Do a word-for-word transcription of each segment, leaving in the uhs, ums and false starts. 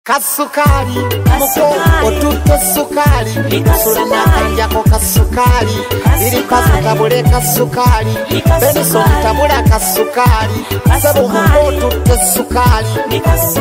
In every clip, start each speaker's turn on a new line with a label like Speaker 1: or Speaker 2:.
Speaker 1: Kasukari, muko otuto sukari, sura nakanja ko kasukari, iri kazutabule kasukari, beniso tabula kasukari, sebo muko otuto sukari,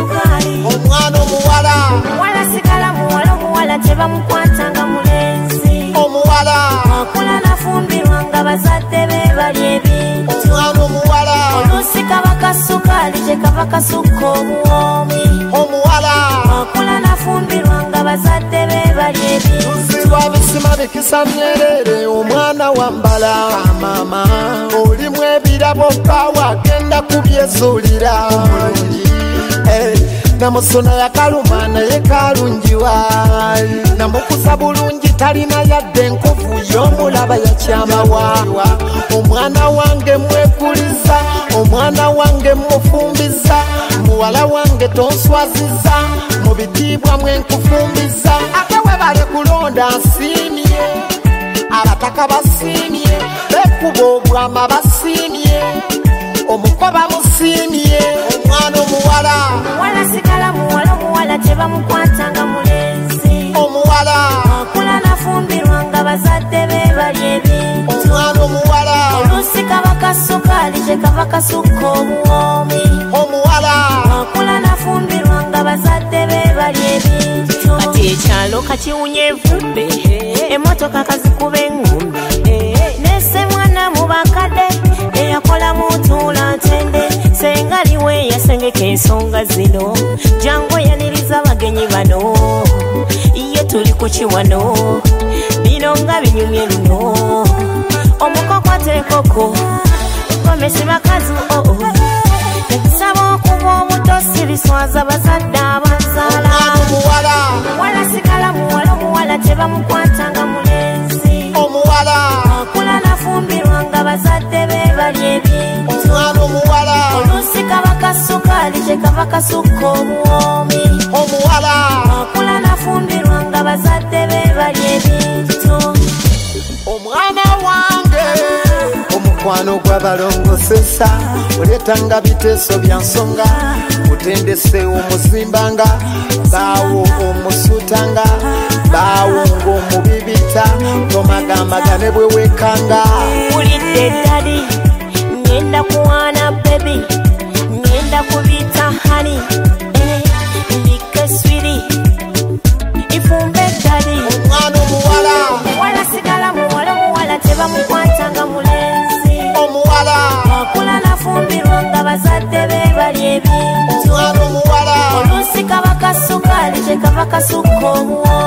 Speaker 1: omwana omuwala,
Speaker 2: wala sigala muwala muwala teba mukwatanga mulenzi,
Speaker 1: omuwala,
Speaker 2: akula nafumbirwa nga bazadde be bali ebintu,
Speaker 1: omwana omuwala,
Speaker 2: olusi kaba kasukali kye kava kasukka obuwoomi,
Speaker 1: omuwala,
Speaker 2: akula nafumbirwa nga bazadde be bali ebintu,
Speaker 1: zibwa bisima bikisa myerere, omwana wambala mama, olimu ebirabo kawa agenda kubyezuulira bulungi. Hey, namusuna yakaluma naye kalungiwa, namukusa bulungi talina yadde enkovu y'omulaba yakyamawawa. Omwana wange mwekuliza, omwana wange mufumbiza, muwala wange tonswaziza, mu bitiibwa mwenkufumbiza. Ate webale kulonda nsiimye, abataka basiimye, bekuba obwama basiimye, omukoba musiimye, omwana omuwala,
Speaker 2: wala sigala muwala muwala teba mukwatanga mulenzi,
Speaker 1: omuwala,
Speaker 2: akula nafumbirwa nga bazadde be bali ebintu,
Speaker 1: omwana omuwala,
Speaker 2: olusi kaba kasukali kye kava kasukka obuwoomi,
Speaker 1: omuwala,
Speaker 2: akula nafumbirwa nga bazadde be bali ebintu, kati ekyalo kakiwunya envumbe, emmotoka kazikuba engumbe, nese mwana mu bakadde eyakola mutuula ntende, sengaliwe yasengeka ensonga zino, jangu yaniriza abagenyi bano, ye tuli ku kiwano, bino nga binyumye luno, omukokwata enkoko gomesi bakazi oo, ekisaba okuba omutosi biswaza bazadde abazaala,
Speaker 1: omuwala,
Speaker 2: wala sigala muwala muwala teba mukwatanga mulenzi,
Speaker 1: omuwala,
Speaker 2: akula nafumbirwa nga bazadde be bali ebintu,
Speaker 1: omwana omuwala,
Speaker 2: olusi kaba kasukali kye kava kasukka obuwoomi,
Speaker 1: omuwala,
Speaker 2: akula nafumbirwa nga bazadde be bali ebintu,
Speaker 1: omwana wange, omukwano gw'abalongosesa, oletanga biteeso bya nsonga, mutendese omuzimbanga, baawo omusuutanga, baawo ng'omubibita, tomagambagane bwe wekanga.
Speaker 2: Ulidde dadi, ngenda kuwaana baby, ngenda kubita honey, eh, mbike swiri, ifumbe dadi,
Speaker 1: Omwana omuwala,
Speaker 2: wala sigala muwala muwala teba mukwatanga mulenzi,
Speaker 1: omuwala,
Speaker 2: akula nafumbirwa nga bazadde be bali ebintu,
Speaker 1: omwana omuwala,
Speaker 2: olusi kaba kasukali kye kava kasukka obuwoomi,